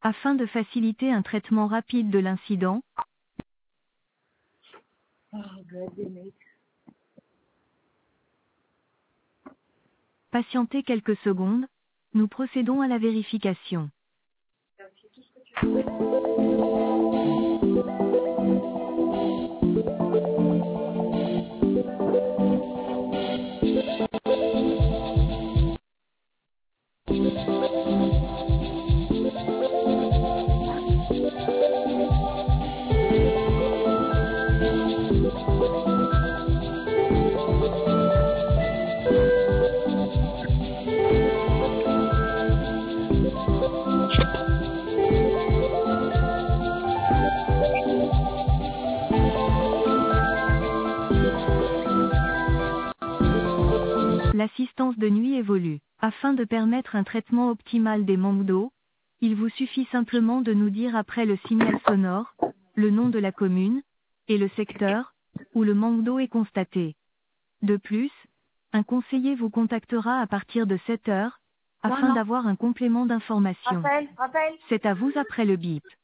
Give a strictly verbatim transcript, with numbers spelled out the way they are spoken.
Afin de faciliter un traitement rapide de l'incident, Oh, God damn it. patientez quelques secondes, nous procédons à la vérification. L'assistance de nuit évolue. Afin de permettre un traitement optimal des manques d'eau, il vous suffit simplement de nous dire après le signal sonore, le nom de la commune, et le secteur, où le manque d'eau est constaté. De plus, un conseiller vous contactera à partir de sept heures, Non, afin non. d'avoir un complément d'information. Rappel, rappel. C'est à vous après le bip.